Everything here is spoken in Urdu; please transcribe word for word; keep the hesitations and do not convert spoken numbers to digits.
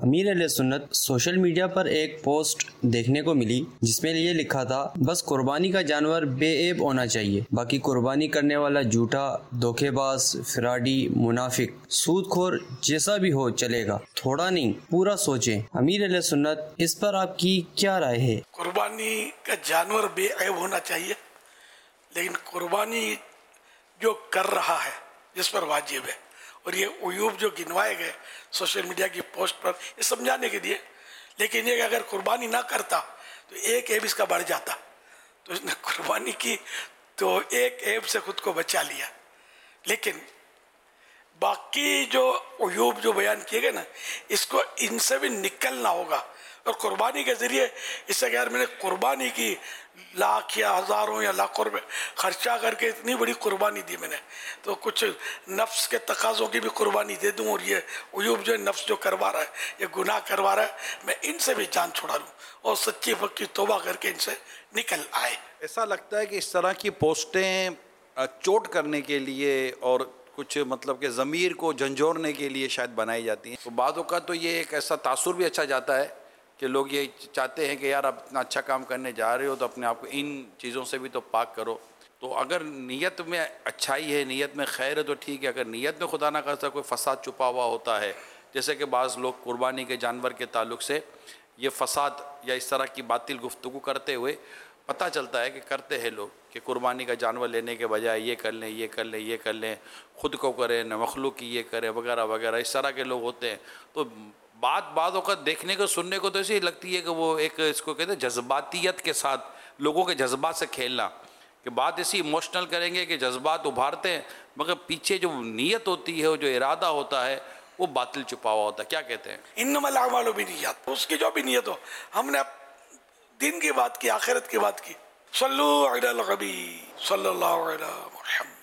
امیر اہل سنت سوشل میڈیا پر ایک پوسٹ دیکھنے کو ملی جس میں یہ لکھا تھا بس قربانی کا جانور بے عیب ہونا چاہیے، باقی قربانی کرنے والا جھوٹا، دھوکے باز، فراڈی، منافق، سود خور جیسا بھی ہو چلے گا، تھوڑا نہیں پورا سوچیں۔ امیر اہل سنت اس پر آپ کی کیا رائے ہے؟ قربانی کا جانور بے عیب ہونا چاہیے، لیکن قربانی جو کر رہا ہے جس پر واجب ہے، اور یہ عیوب جو گنوائے گئے سوشل میڈیا کی پوسٹ پر، یہ سمجھانے کے لیے، لیکن یہ کہ اگر قربانی نہ کرتا تو ایک عیب اس کا بڑھ جاتا، تو اس نے قربانی کی تو ایک عیب سے خود کو بچا لیا، لیکن باقی جو عیوب جو بیان کیے گئے نا، اس کو ان سے بھی نکلنا ہوگا، اور قربانی کے ذریعے اس سے کہ یار میں نے قربانی کی، لاکھ یا ہزاروں یا لاکھوں روپے خرچہ کر کے اتنی بڑی قربانی دی میں نے، تو کچھ نفس کے تقاضوں کی بھی قربانی دے دوں، اور یہ عیوب جو نفس جو کروا رہا ہے، یہ گناہ کروا رہا ہے، میں ان سے بھی جان چھوڑا لوں اور سچی پکی توبہ کر کے ان سے نکل آئے۔ ایسا لگتا ہے کہ اس طرح کی پوسٹیں چوٹ کرنے کے لیے اور کچھ مطلب کہ ضمیر کو جھنجھوڑنے کے لیے شاید بنائی جاتی ہیں، تو بعض اوقات تو یہ ایک ایسا تاثر بھی اچھا جاتا ہے کہ لوگ یہ چاہتے ہیں کہ یار اب اتنا اچھا کام کرنے جا رہے ہو تو اپنے آپ کو ان چیزوں سے بھی تو پاک کرو۔ تو اگر نیت میں اچھائی ہے، نیت میں خیر ہے تو ٹھیک ہے، اگر نیت میں خدا نہ خواستہ کوئی فساد چھپا ہوا ہوتا ہے، جیسے کہ بعض لوگ قربانی کے جانور کے تعلق سے یہ فساد یا اس طرح کی باطل گفتگو کرتے ہوئے پتہ چلتا ہے کہ کرتے ہیں لوگ کہ قربانی کا جانور لینے کے بجائے یہ کر لیں یہ کر لیں یہ کر لیں، خود کو کریں نہ مخلوق کی یہ کریں وغیرہ وغیرہ، اس طرح کے لوگ ہوتے ہیں۔ تو بات بعض اوقات دیکھنے کو سننے کو تو ایسی لگتی ہے کہ وہ ایک اس کو کہتے ہیں جذباتیت کے ساتھ لوگوں کے جذبات سے کھیلنا، کہ بات ایسی ایموشنل کریں گے کہ جذبات ابھارتے ہیں، مگر پیچھے جو نیت ہوتی ہے، جو ارادہ ہوتا ہے، وہ باطل چھپا ہوا ہوتا ہے۔ کیا کہتے ہیں؟ انما الاعمال بالنیات، اس کی جو بھی نیت ہو، ہم نے دین کی بات کی، آخرت کی بات کی۔ صلو علی النبی صلی اللہ علیہ محمد۔